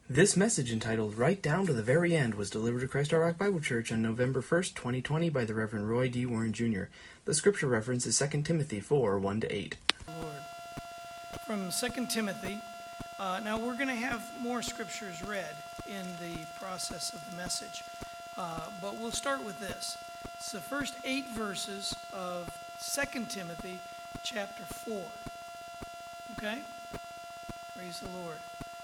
This message, entitled Right Down to the Very End, was delivered to Christ Our Rock Bible Church on November 1st, 2020 by the Reverend Roy D. Warren Jr. The scripture reference is 2 Timothy 4, 1-8. Lord. From 2 Timothy. Now we're going to have more scriptures read in the process of the message, but we'll start with this. It's the first 8 verses of 2 Timothy chapter 4. Okay? Praise the Lord.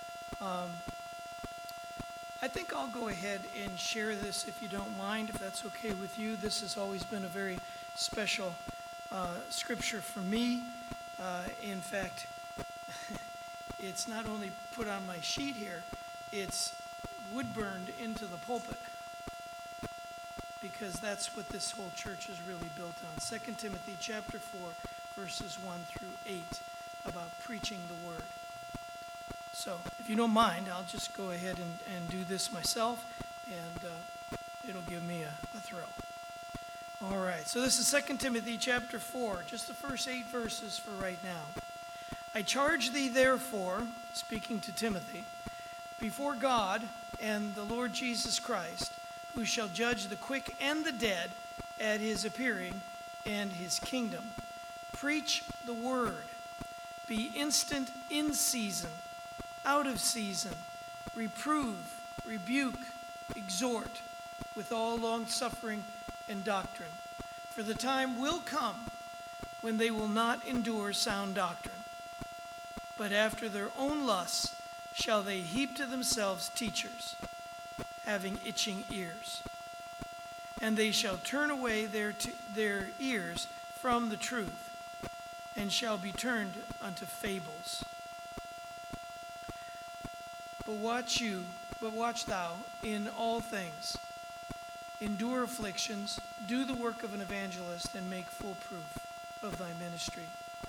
I think I'll go ahead and share this if you don't mind, if that's okay with you. This has always been a very special scripture for me. In fact, it's not only put on my sheet here, it's wood burned into the pulpit, because that's what this whole church is really built on. 2 Timothy chapter 4, verses 1 through 8, about preaching the word. So, if you don't mind, I'll just go ahead and do this myself, and it'll give me a thrill. All right, so this is 2 Timothy chapter 4, just the first 8 verses for right now. I charge thee therefore, speaking to Timothy, before God and the Lord Jesus Christ, who shall judge the quick and the dead at his appearing and his kingdom. Preach the word. Be instant in season, out of season, reprove, rebuke, exhort, with all long-suffering and doctrine. For the time will come when they will not endure sound doctrine, but after their own lusts shall they heap to themselves teachers, having itching ears. And they shall turn away their ears from the truth, and shall be turned unto fables. But watch thou in all things. Endure afflictions, do the work of an evangelist, and make full proof of thy ministry.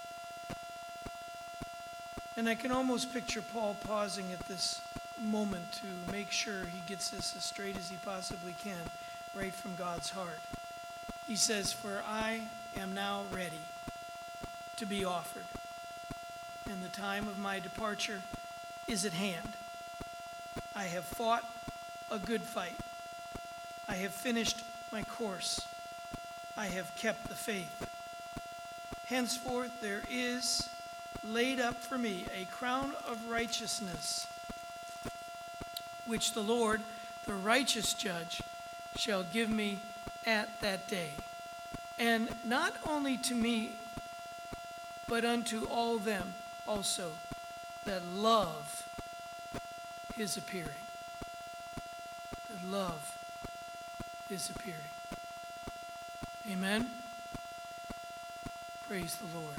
And I can almost picture Paul pausing at this moment to make sure he gets this as straight as he possibly can, right from God's heart. He says, "For I am now ready to be offered, and the time of my departure is at hand. I have fought a good fight. I have finished my course. I have kept the faith. Henceforth there is laid up for me a crown of righteousness, which the Lord, the righteous judge, shall give me at that day. And not only to me, but unto all them also that love his appearing." That love his appearing. Amen. Praise the Lord.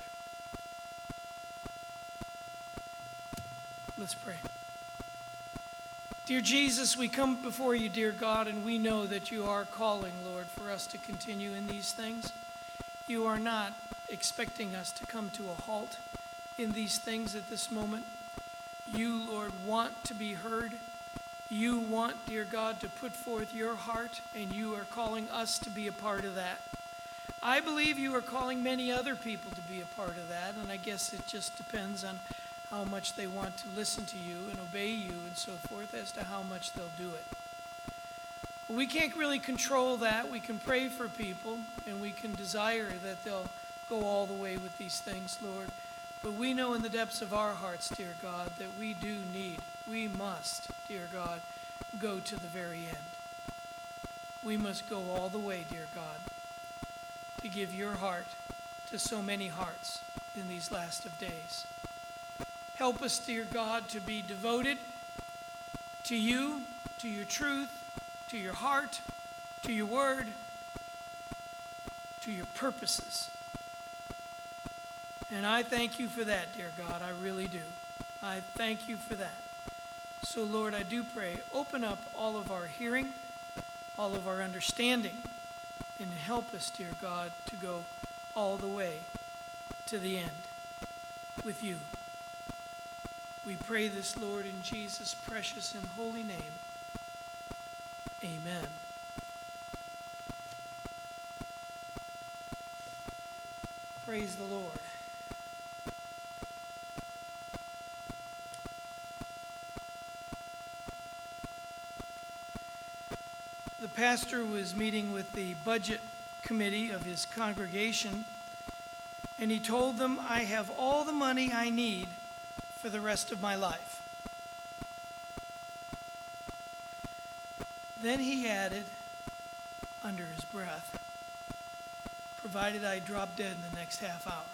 Let's pray. Dear Jesus, we come before you, dear God, and we know that you are calling, Lord, for us to continue in these things. You are not expecting us to come to a halt in these things at this moment. You, Lord, want to be heard. You want, dear God, to put forth your heart, and you are calling us to be a part of that. I believe you are calling many other people to be a part of that, and I guess it just depends on how much they want to listen to you and obey you and so forth as to how much they'll do it. But we can't really control that. We can pray for people, and we can desire that they'll go all the way with these things, Lord. But we know in the depths of our hearts, dear God, that we must, dear God, go to the very end. We must go all the way, dear God, to give your heart to so many hearts in these last of days. Help us, dear God, to be devoted to you, to your truth, to your heart, to your word, to your purposes. And I thank you for that, dear God. I really do. I thank you for that. So, Lord, I do pray, open up all of our hearing, all of our understanding, and help us, dear God, to go all the way to the end with you. We pray this, Lord, in Jesus' precious and holy name. Amen. Praise the Lord. the pastor was meeting with the budget committee of his congregation, and he told them, "I have all the money I need for the rest of my life." Then he added, under his breath, "provided I drop dead in the next half hour."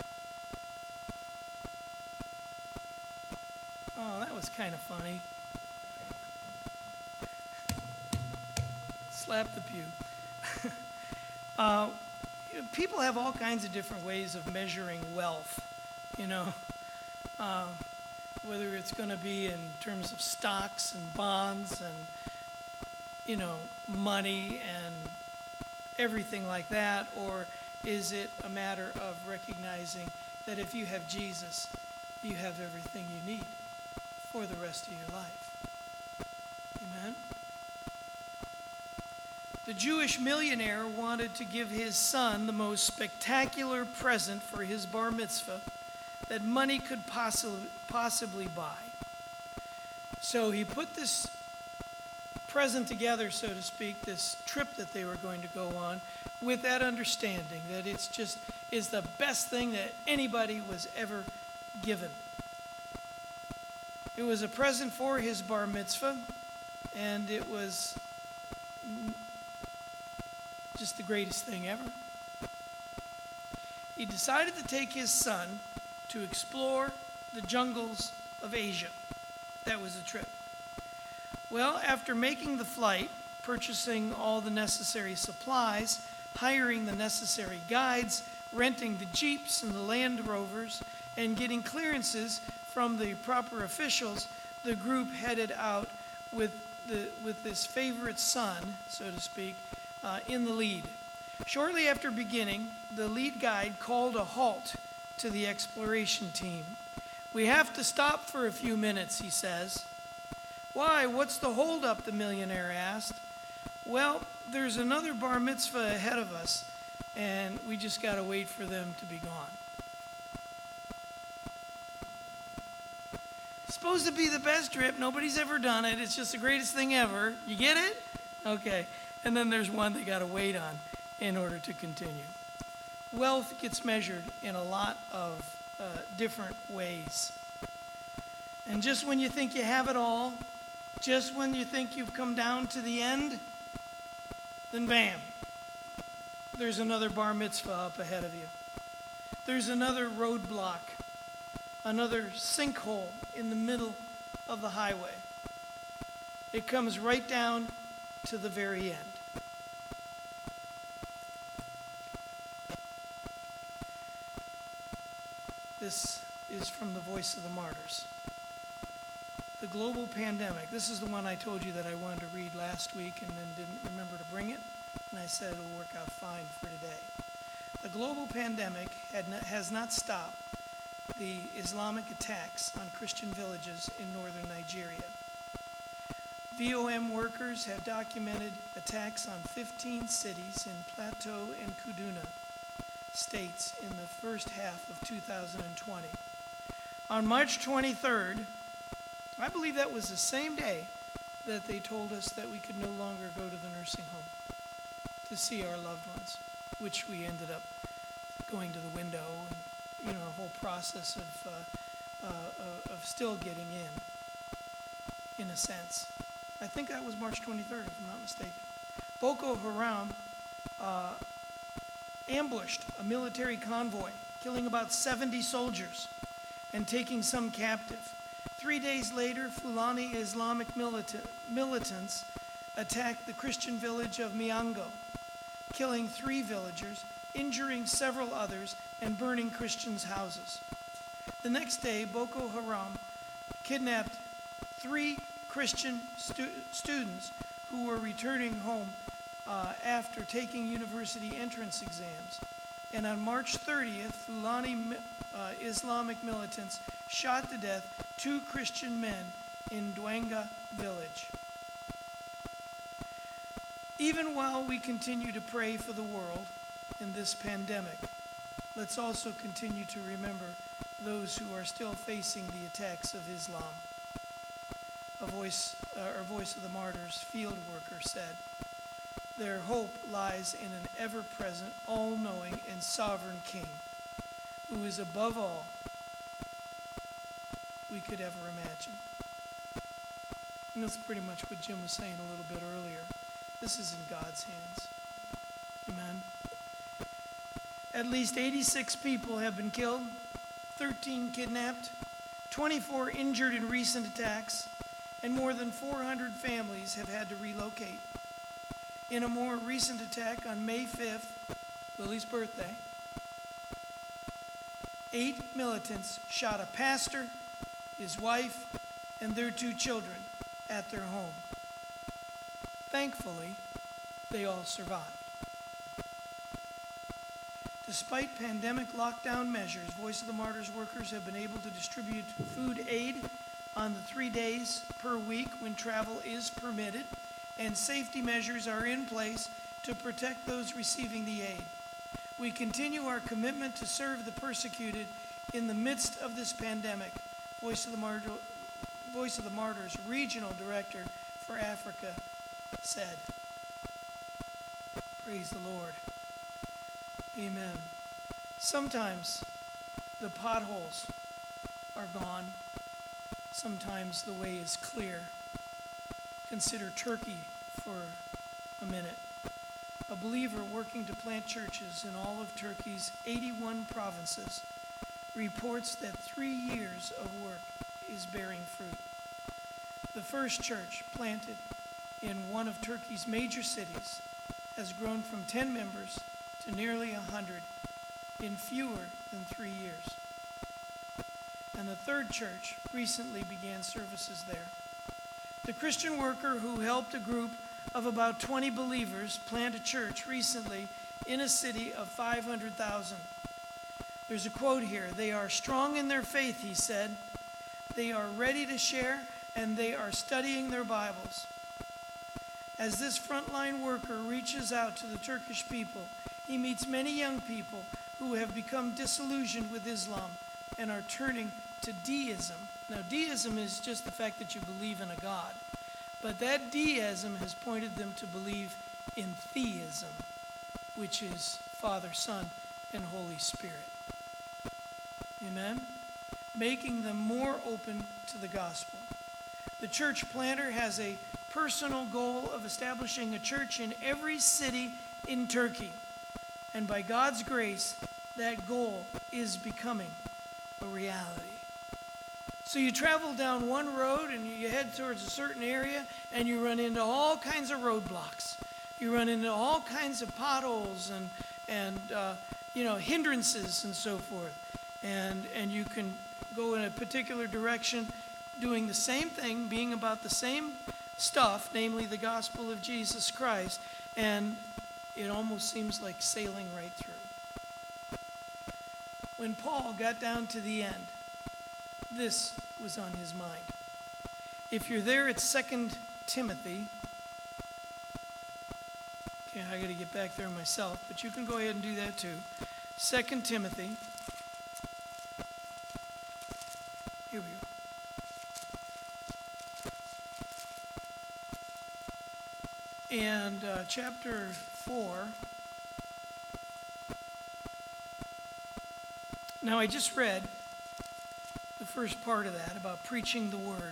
Oh, that was kind of funny. Slap the pew. People have all kinds of different ways of measuring wealth, whether it's going to be in terms of stocks and bonds and, money and everything like that, or is it a matter of recognizing that if you have Jesus, you have everything you need for the rest of your life? Amen? The Jewish millionaire wanted to give his son the most spectacular present for his bar mitzvah that money could possibly buy. So he put this present together, so to speak, this trip that they were going to go on, with that understanding that it's the best thing that anybody was ever given. It was a present for his bar mitzvah, and it was just the greatest thing ever. He decided to take his son to explore the jungles of Asia. That was the trip. Well, after making the flight, purchasing all the necessary supplies, hiring the necessary guides, renting the Jeeps and the Land Rovers, and getting clearances from the proper officials, the group headed out with this favorite son, so to speak, in the lead. Shortly after beginning, the lead guide called a halt to the exploration team. "We have to stop for a few minutes," he says. "Why, what's the holdup?" the millionaire asked. "Well, there's another bar mitzvah ahead of us, and we just got to wait for them to be gone." Supposed to be the best trip. Nobody's ever done it. It's just the greatest thing ever. You get it? Okay. And then there's one they got to wait on in order to continue. Wealth gets measured in a lot of different ways. And just when you think you have it all, just when you think you've come down to the end, then bam, there's another bar mitzvah up ahead of you. There's another roadblock, another sinkhole in the middle of the highway. It comes right down to the very end. This is from the Voice of the Martyrs. The global pandemic. This is the one I told you that I wanted to read last week and then didn't remember to bring it, and I said it'll work out fine for today. The global pandemic has not stopped the Islamic attacks on Christian villages in northern Nigeria. VOM workers have documented attacks on 15 cities in Plateau and Kaduna states in the first half of 2020. On March 23rd, I believe that was the same day that they told us that we could no longer go to the nursing home to see our loved ones, which we ended up going to the window and, a whole process of still getting in a sense. I think that was March 23rd, if I'm not mistaken. Boko Haram ambushed a military convoy, killing about 70 soldiers and taking some captive. 3 days later, Fulani Islamic militants attacked the Christian village of Miango, killing 3 villagers, injuring several others, and burning Christians' houses. The next day, Boko Haram kidnapped 3 Christian students who were returning home after taking university entrance exams. And on March 30th, Fulani Islamic militants shot to death 2 Christian men in Dwenga village. Even while we continue to pray for the world in this pandemic, let's also continue to remember those who are still facing the attacks of Islam. A Voice of the Martyrs field worker said, Their hope lies in an ever-present, all-knowing, and sovereign King, who is above all we could ever imagine. And that's pretty much what Jim was saying a little bit earlier. This is in God's hands. Amen. At least 86 people have been killed, 13 kidnapped, 24 injured in recent attacks, and more than 400 families have had to relocate. In a more recent attack on May 5th, Lily's birthday, 8 militants shot a pastor, his wife, and their 2 children at their home. Thankfully, they all survived. Despite pandemic lockdown measures, Voice of the Martyrs workers have been able to distribute food aid on the 3 days per week when travel is permitted, and safety measures are in place to protect those receiving the aid. We continue our commitment to serve the persecuted in the midst of this pandemic, Voice of the Martyrs Regional Director for Africa said. Praise the Lord. Amen. Sometimes the potholes are gone. Sometimes the way is clear. Consider Turkey for a minute. A believer working to plant churches in all of Turkey's 81 provinces reports that 3 years of work is bearing fruit. The first church planted in one of Turkey's major cities has grown from 10 members to nearly 100 in fewer than 3 years. And the third church recently began services there. The Christian worker who helped a group of about 20 believers plant a church recently in a city of 500,000. There's a quote here. They are strong in their faith, he said. They are ready to share, and they are studying their Bibles. As this frontline worker reaches out to the Turkish people, he meets many young people who have become disillusioned with Islam and are turning to deism. Now, deism is just the fact that you believe in a God. But that deism has pointed them to believe in theism, which is Father, Son, and Holy Spirit. Amen? Making them more open to the gospel. The church planter has a personal goal of establishing a church in every city in Turkey. And by God's grace, that goal is becoming a reality. So you travel down one road and you head towards a certain area and you run into all kinds of roadblocks. You run into all kinds of potholes and hindrances and so forth. And you can go in a particular direction doing the same thing, being about the same stuff, namely the gospel of Jesus Christ, and it almost seems like sailing right through. When Paul got down to the end, this was on his mind. If you're there, it's 2 Timothy. Okay, I got to get back there myself, but you can go ahead and do that too. 2 Timothy. Here we go. And chapter 4. Now, I just read the first part of that about preaching the word.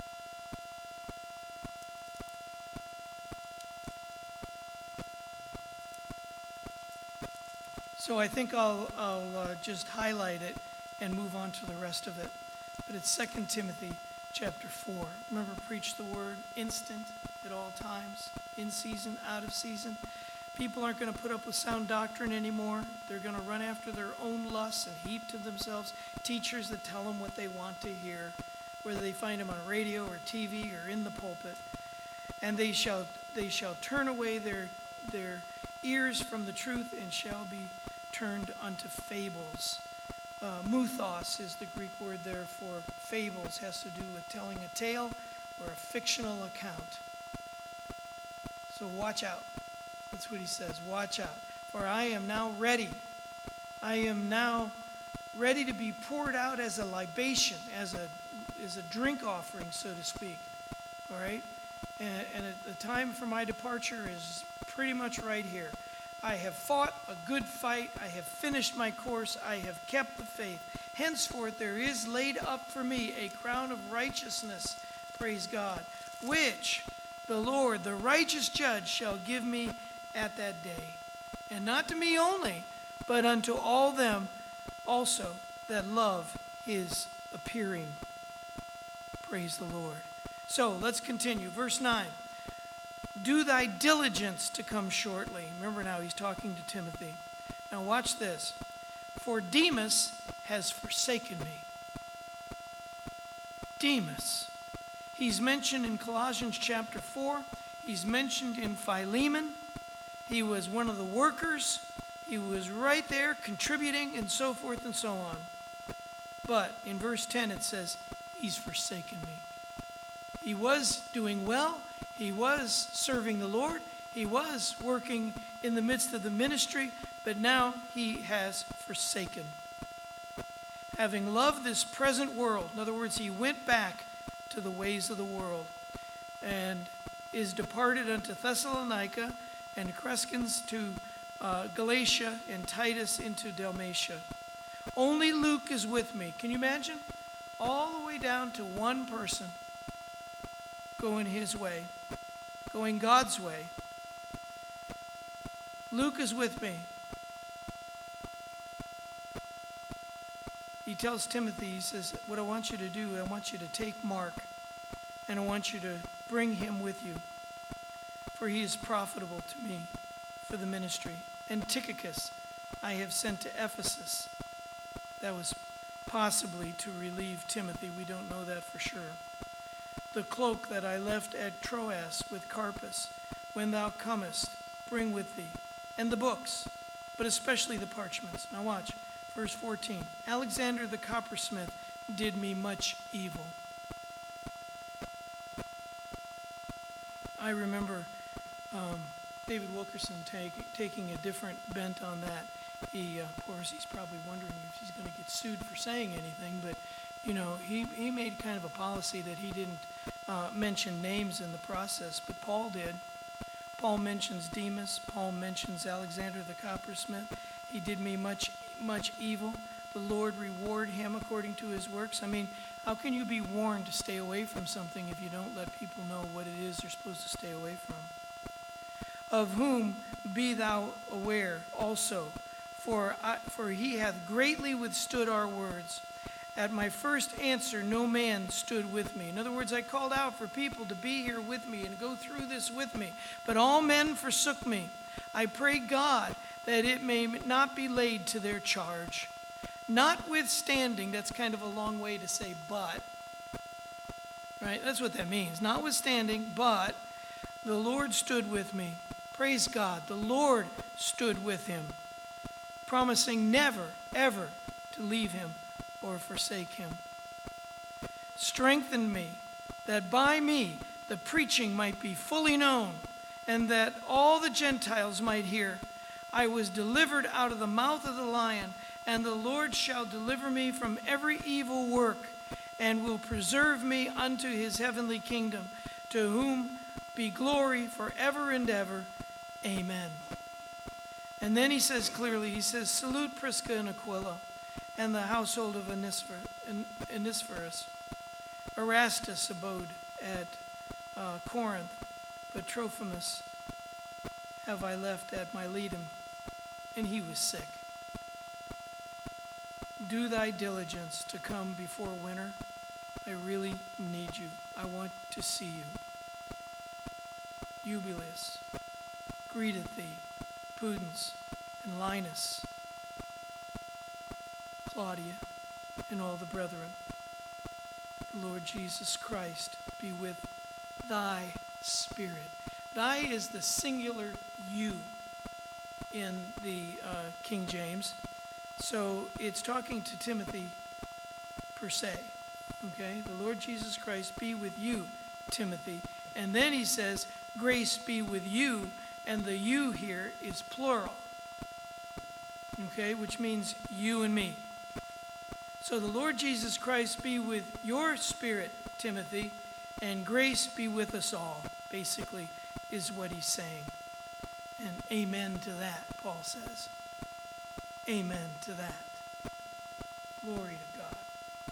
So I think I'll just highlight it and move on to the rest of it. But it's 2 Timothy chapter 4. Remember, preach the word instant at all times, in season, out of season. People aren't going to put up with sound doctrine anymore. They're going to run after their own lusts and heap to themselves teachers that tell them what they want to hear, whether they find them on radio or TV or in the pulpit. And they shall turn away their ears from the truth and shall be turned unto fables. Muthos is the Greek word there for fables. Has to do with telling a tale or a fictional account. So watch out. That's what he says. Watch out. For I am now ready. I am now ready to be poured out as a libation, as a drink offering, so to speak. All right? and the time for my departure is pretty much right here. I have fought a good fight. I have finished my course. I have kept the faith. Henceforth there is laid up for me a crown of righteousness, praise God, which the Lord, the righteous judge, shall give me at that day. And not to me only, but unto all them also that love his appearing. Praise the Lord. So let's continue. Verse 9. Do thy diligence to come shortly. Remember now, he's talking to Timothy. Now watch this. For Demas has forsaken me. Demas. He's mentioned in Colossians chapter 4. He's mentioned in Philemon. He was one of the workers. He was right there contributing and so forth and so on. But in verse 10 it says, he's forsaken me. He was doing well. He was serving the Lord. He was working in the midst of the ministry, but now he has forsaken. Having loved this present world, in other words, he went back to the ways of the world and is departed unto Thessalonica and Crescens to Galatia and Titus into Dalmatia. Only Luke is with me. Can you imagine? All the way down to one person going his way, going God's way. Luke is with me. He tells Timothy, he says, what I want you to do, I want you to take Mark and I want you to bring him with you, for he is profitable to me for the ministry. And Tychicus I have sent to Ephesus. That was possibly to relieve Timothy. We don't know that for sure. The cloak that I left at Troas with Carpus, when thou comest, bring with thee, and the books, but especially the parchments. Now watch, verse 14. Alexander the coppersmith did me much evil. I remember David Wilkerson taking a different bent on that. Of course, he's probably wondering if he's going to get sued for saying anything, but he made kind of a policy that he didn't mention names in the process, but Paul did. Paul mentions Demas. Paul mentions Alexander the coppersmith. He did me much evil. The Lord reward him according to his works. I mean, how can you be warned to stay away from something if you don't let people know what it is they're supposed to stay away from? Of whom be thou aware also, for he hath greatly withstood our words. At my first answer, no man stood with me. In other words, I called out for people to be here with me and go through this with me, but all men forsook me. I pray God that it may not be laid to their charge. Notwithstanding, that's kind of a long way to say but, right? That's what that means. Notwithstanding, but the Lord stood with me. Praise God. The Lord stood with him, promising never, ever to leave him or forsake him. Strengthen me, that by me the preaching might be fully known, and that all the Gentiles might hear. I was delivered out of the mouth of the lion, and the Lord shall deliver me from every evil work, and will preserve me unto his heavenly kingdom, to whom be glory forever and ever. Amen. And then he says clearly, he says, salute Prisca and Aquila, and the household of Onesiphorus. Erastus abode at Corinth, but Trophimus have I left at Miletum, and he was sick. Do thy diligence to come before winter. I really need you. I want to see you. Eubulus greeteth thee, Pudens and Linus, Claudia, and all the brethren. The Lord Jesus Christ be with thy spirit. Thy is the singular you in the King James. So it's talking to Timothy per se. Okay? The Lord Jesus Christ be with you, Timothy. And then he says, grace be with you. And the you here is plural. Okay? Which means you and me. So the Lord Jesus Christ be with your spirit, Timothy, And grace be with us all, basically, is what he's saying. And amen to that, Paul says. Amen to that. Glory to God.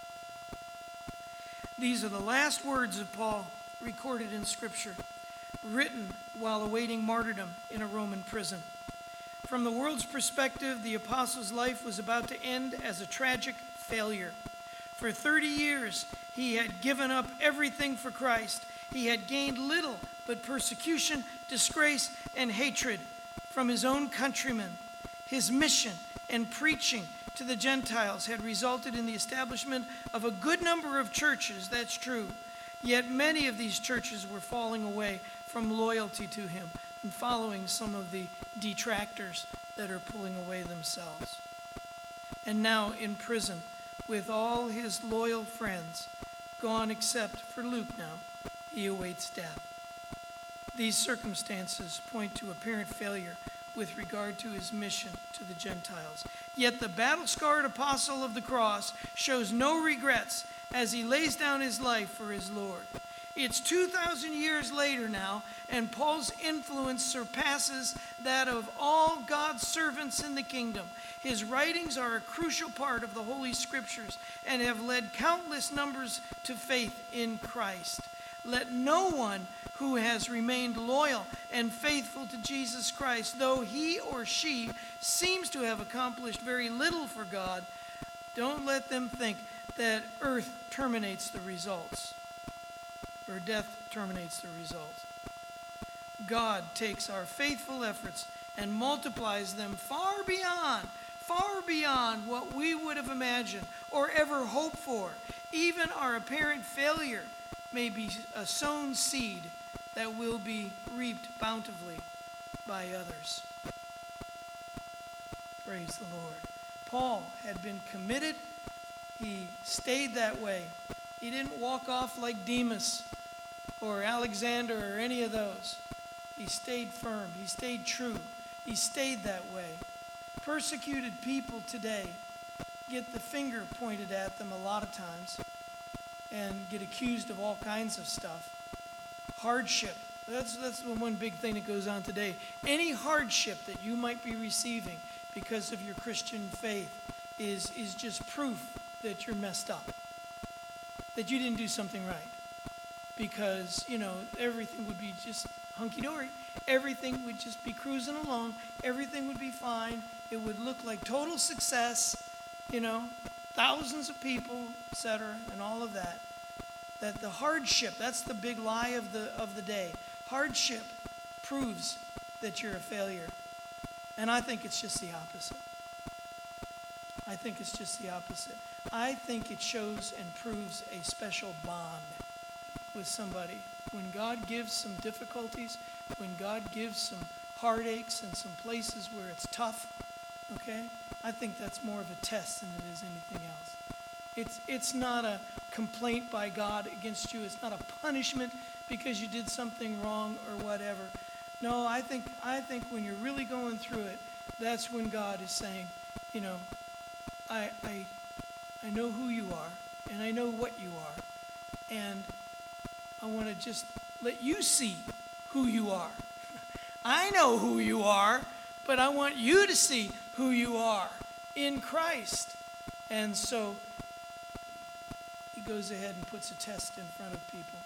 These are the last words of Paul recorded in Scripture, written while awaiting martyrdom in a Roman prison. From the world's perspective, the apostle's life was about to end as a tragic failure. For 30 years, he had given up everything for Christ. He had gained little but persecution, disgrace, and hatred from his own countrymen. His mission and preaching to the Gentiles had resulted in the establishment of a good number of churches, that's true. Yet many of these churches were falling away from loyalty to him and following some of the detractors that are pulling away themselves. And now in prison, with all his loyal friends, gone except for Luke now, he awaits death. These circumstances point to apparent failure with regard to his mission to the Gentiles. Yet the battle-scarred apostle of the cross shows no regrets as he lays down his life for his Lord. It's 2,000 years later now, and Paul's influence surpasses that of all God's servants in the kingdom. His writings are a crucial part of the Holy Scriptures and have led countless numbers to faith in Christ. Let no one who has remained loyal and faithful to Jesus Christ, though he or she seems to have accomplished very little for God, don't let them think that earth terminates the results, or death terminates the results. God takes our faithful efforts and multiplies them far beyond what we would have imagined or ever hoped for. Even our apparent failure may be a sown seed that will be reaped bountifully by others. Praise the Lord. Paul had been committed. He stayed that way. He didn't walk off like Demas or Alexander or any of those. He stayed firm. He stayed true. He stayed that way. Persecuted people today get the finger pointed at them a lot of times and get accused of all kinds of stuff. Hardship. That's the one big thing that goes on today. Any hardship that you might be receiving because of your Christian faith is just proof that you're messed up, that you didn't do something right. Because, everything would be just hunky-dory. Everything would just be cruising along. Everything would be fine. It would look like total success, thousands of people, etc., and all of that. That the hardship, that's the big lie of the day. Hardship proves that you're a failure. And I think it's just the opposite. I think it's just the opposite. I think it shows and proves a special bond with somebody. When God gives some difficulties, when God gives some heartaches and some places where it's tough, okay, I think that's more of a test than it is anything else. It's not a complaint by God against you. It's not a punishment because you did something wrong or whatever. No, I think when you're really going through it, that's when God is saying, I know who you are, and I know what you are, and I want to just let you see who you are. I know who you are, but I want you to see who you are in Christ. And so he goes ahead and puts a test in front of people.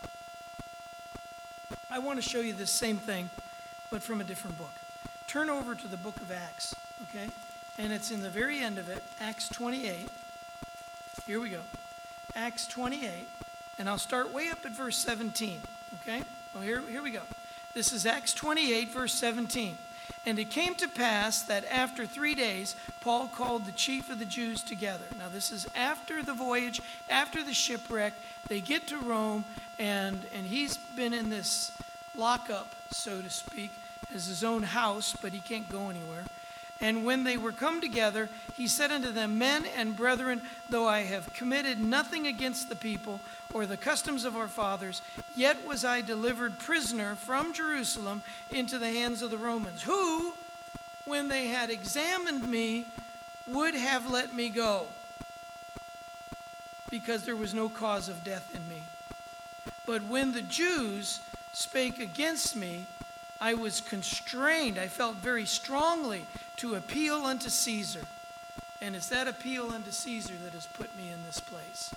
I want to show you this same thing, but from a different book. Turn over to the book of Acts, okay? And it's in the very end of it, Acts 28. Here we go. Acts 28. And I'll start way up at verse 17, okay? Well, here we go. This is Acts 28, verse 17. And it came to pass that after 3 days, Paul called the chief of the Jews together. Now, this is after the voyage, after the shipwreck. They get to Rome, and he's been in this lockup, so to speak, as his own house, but he can't go anywhere. And when they were come together, he said unto them, Men and brethren, though I have committed nothing against the people or the customs of our fathers, yet was I delivered prisoner from Jerusalem into the hands of the Romans, who, when they had examined me, would have let me go, because there was no cause of death in me. But when the Jews spake against me, I was constrained, I felt very strongly to appeal unto Caesar. And it's that appeal unto Caesar that has put me in this place.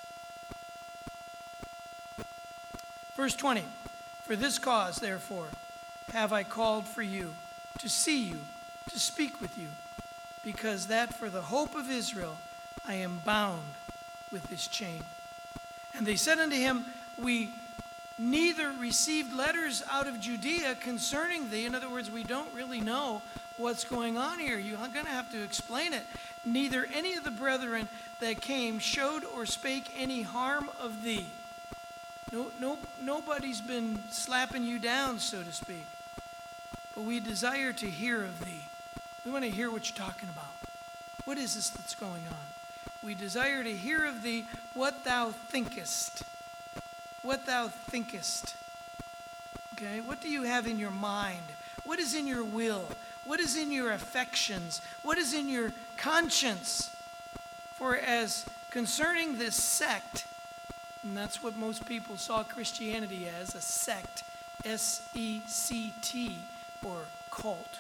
Verse 20, for this cause, therefore, have I called for you, to see you, to speak with you, because that for the hope of Israel I am bound with this chain. And they said unto him, we neither received letters out of Judea concerning thee. In other words, we don't really know what's going on here. You're going to have to explain it. Neither any of the brethren that came showed or spake any harm of thee. Nobody's been slapping you down, so to speak. But we desire to hear of thee. We want to hear what you're talking about. What is this that's going on? We desire to hear of thee what thou thinkest. What thou thinkest. Okay? What do you have in your mind? What is in your will? What is in your affections? What is in your conscience? For as concerning this sect, and that's what most people saw Christianity as, a sect, S-E-C-T, or cult.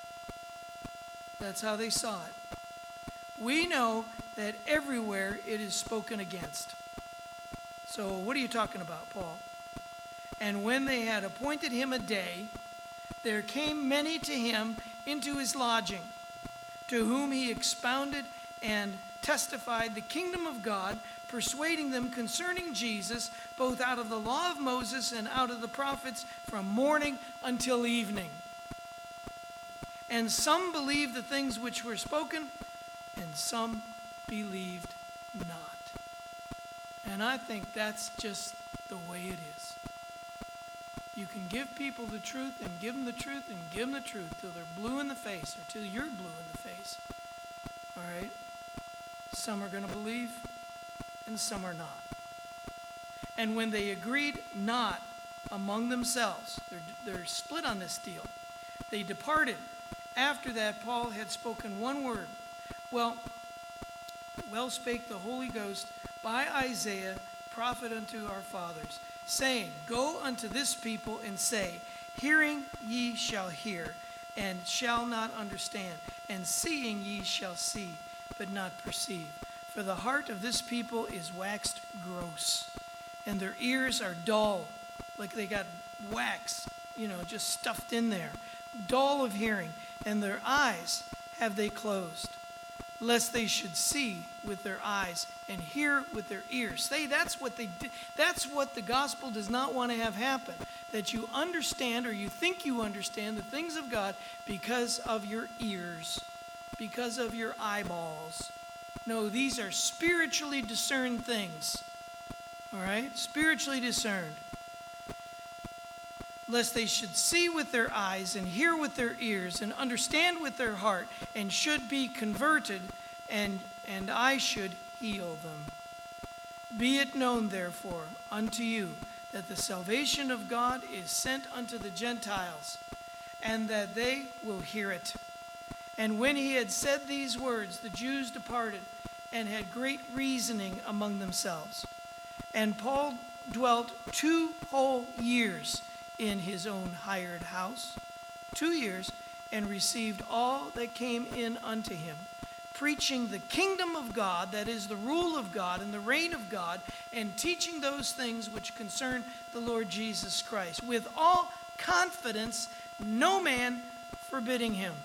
That's how they saw it. We know that everywhere it is spoken against. So what are you talking about, Paul? And when they had appointed him a day, there came many to him into his lodging, to whom he expounded and testified the kingdom of God, persuading them concerning Jesus, both out of the law of Moses and out of the prophets, from morning until evening. And some believed the things which were spoken, and some believed not. And I think that's just the way it is. You can give people the truth and give them the truth and give them the truth till they're blue in the face or till you're blue in the face. All right? Some are going to believe and some are not. And when they agreed not among themselves, they're split on this deal, they departed. After that, Paul had spoken one word. Well spake the Holy Ghost by Isaiah, prophet unto our fathers, saying, go unto this people and say, hearing ye shall hear, and shall not understand, and seeing ye shall see, but not perceive. For the heart of this people is waxed gross, and their ears are dull, like they got wax, just stuffed in there, dull of hearing, and their eyes have they closed, lest they should see with their eyes and hear with their ears. That's what they did. That's what the gospel does not want to have happen. That you understand, or you think you understand, the things of God because of your ears, because of your eyeballs. No, these are spiritually discerned things. All right? Spiritually discerned. Lest they should see with their eyes and hear with their ears and understand with their heart and should be converted, and I should heal them. Be it known, therefore, unto you that the salvation of God is sent unto the Gentiles, and that they will hear it. And when he had said these words, the Jews departed and had great reasoning among themselves. And Paul dwelt 2 whole years in his own hired house, 2 years, and received all that came in unto him, preaching the kingdom of God, that is the rule of God and the reign of God, and teaching those things which concern the Lord Jesus Christ, with all confidence, no man forbidding him.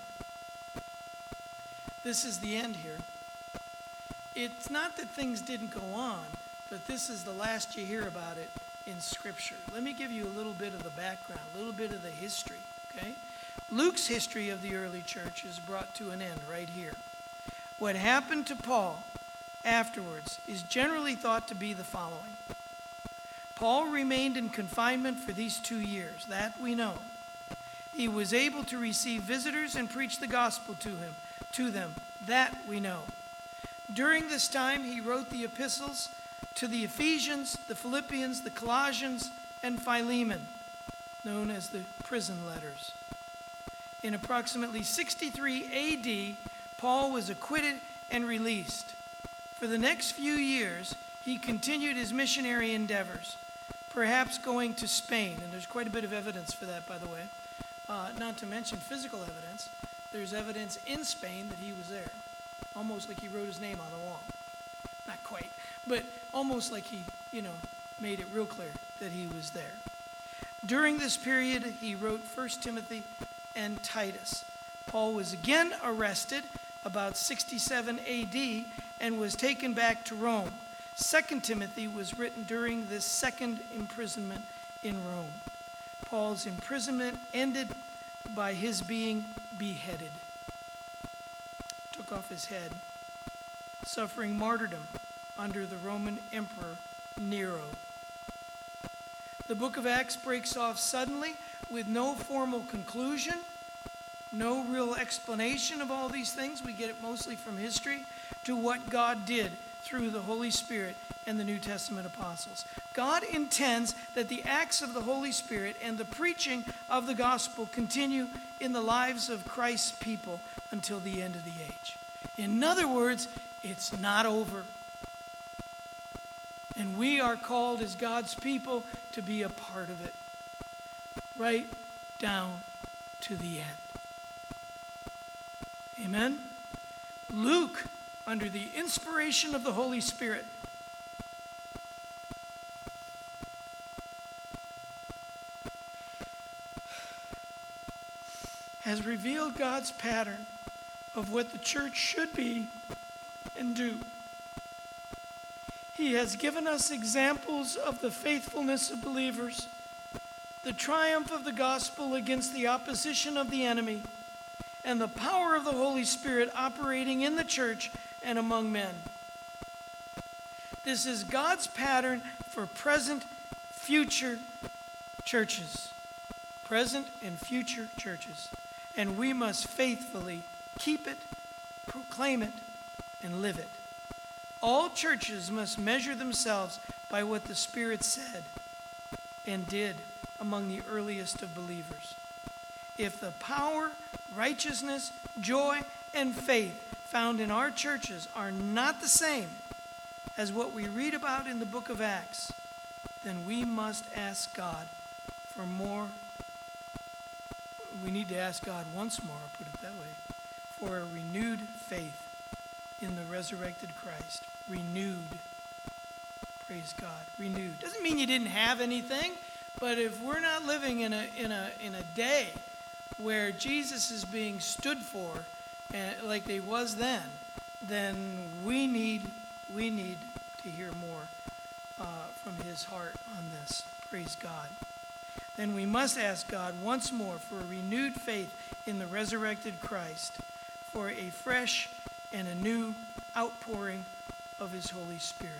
This is the end here. It's not that things didn't go on, but this is the last you hear about it in Scripture. Let me give you a little bit of the background, a little bit of the history, okay? Luke's history of the early church is brought to an end right here. What happened to Paul afterwards is generally thought to be the following. Paul remained in confinement for these 2 years. That we know. He was able to receive visitors and preach the gospel to them. That we know. During this time, he wrote the epistles to the Ephesians, the Philippians, the Colossians, and Philemon, known as the prison letters. In approximately 63 AD, Paul was acquitted and released. For the next few years, he continued his missionary endeavors, perhaps going to Spain. And there's quite a bit of evidence for that, by the way. Not to mention physical evidence. There's evidence in Spain that he was there. Almost like he wrote his name on the wall. Not quite, but almost like he, made it real clear that he was there. During this period, he wrote 1 Timothy and Titus. Paul was again arrested about 67 AD and was taken back to Rome. 2 Timothy was written during this second imprisonment in Rome. Paul's imprisonment ended by his being beheaded. Took off his head, suffering martyrdom under the Roman Emperor Nero. The book of Acts breaks off suddenly with no formal conclusion, no real explanation of all these things. We get it mostly from history, to what God did through the Holy Spirit and the New Testament apostles. God intends that the acts of the Holy Spirit and the preaching of the gospel continue in the lives of Christ's people until the end of the age. In other words, it's not over. And we are called as God's people to be a part of it, right down to the end. Amen? Luke, under the inspiration of the Holy Spirit, has revealed God's pattern of what the church should be and do. He has given us examples of the faithfulness of believers, the triumph of the gospel against the opposition of the enemy, and the power of the Holy Spirit operating in the church and among men. This is God's pattern for present, future churches. Present and future churches. And we must faithfully keep it, proclaim it, and live it. All churches must measure themselves by what the Spirit said and did among the earliest of believers. If the power, righteousness, joy, and faith found in our churches are not the same as what we read about in the book of Acts, then we must ask God for more. We need to ask God once more, I'll put it that way, for a renewed faith in the resurrected Christ. Renewed. Praise God. Renewed. Doesn't mean you didn't have anything, but if we're not living in a day where Jesus is being stood for, like they was then we need to hear more from his heart on this. Praise God. Then we must ask God once more for a renewed faith in the resurrected Christ, for a fresh and a new outpouring of his Holy Spirit.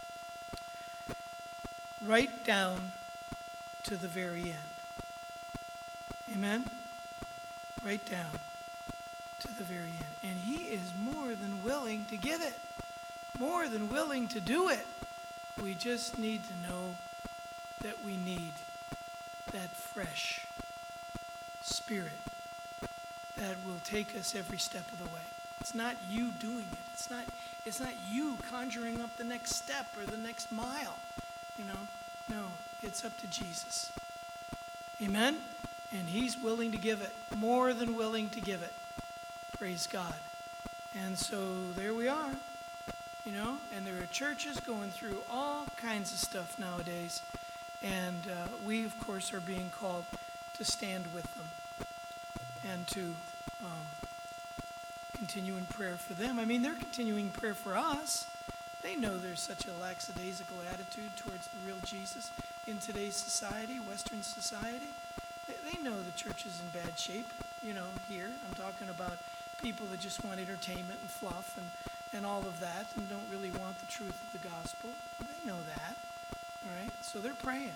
Right down to the very end. Amen? Right down to the very end. And he is more than willing to give it. More than willing to do it. We just need to know that we need that fresh Spirit that will take us every step of the way. It's not you doing it. It's not you conjuring up the next step or the next mile. No, it's up to Jesus. Amen? And he's willing to give it, more than willing to give it. Praise God. And so there we are, and there are churches going through all kinds of stuff nowadays. And we, of course, are being called to stand with them and to continue in prayer for them. I mean, they're continuing prayer for us. They know there's such a lackadaisical attitude towards the real Jesus in today's society, Western society. They know the church is in bad shape, here. I'm talking about people that just want entertainment and fluff and all of that and don't really want the truth of the gospel. They know that, all right? So they're praying.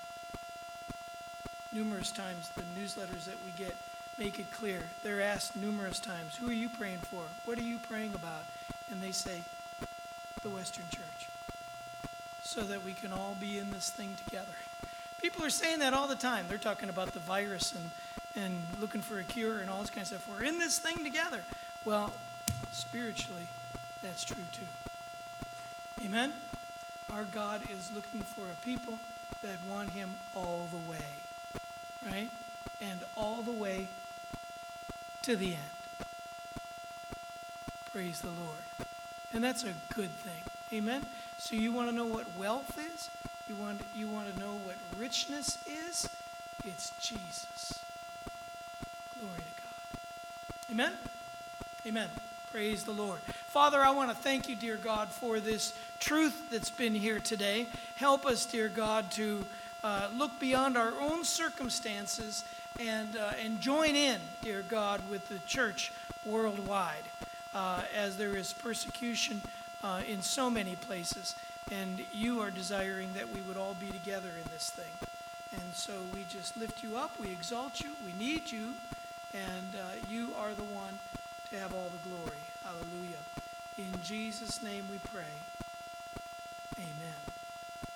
Numerous times, the newsletters that we get make it clear. They're asked numerous times, who are you praying for? What are you praying about? And they say, the Western Church, so that we can all be in this thing together. People are saying that all the time. They're talking about the virus and looking for a cure and all this kind of stuff. We're in this thing together. Well, spiritually, that's true too. Amen? Our God is looking for a people that want him all the way, right? And all the way to the end. Praise the Lord. And that's a good thing. Amen? So you want to know what wealth is? You want to know what richness is? It's Jesus. Glory to God. Amen? Amen. Praise the Lord. Father, I want to thank you, dear God, for this truth that's been here today. Help us, dear God, to look beyond our own circumstances and join in, dear God, with the church worldwide as there is persecution in so many places. And you are desiring that we would all be together in this thing. And so we just lift you up. We exalt you. We need you. And you are the one to have all the glory. Hallelujah. In Jesus' name we pray.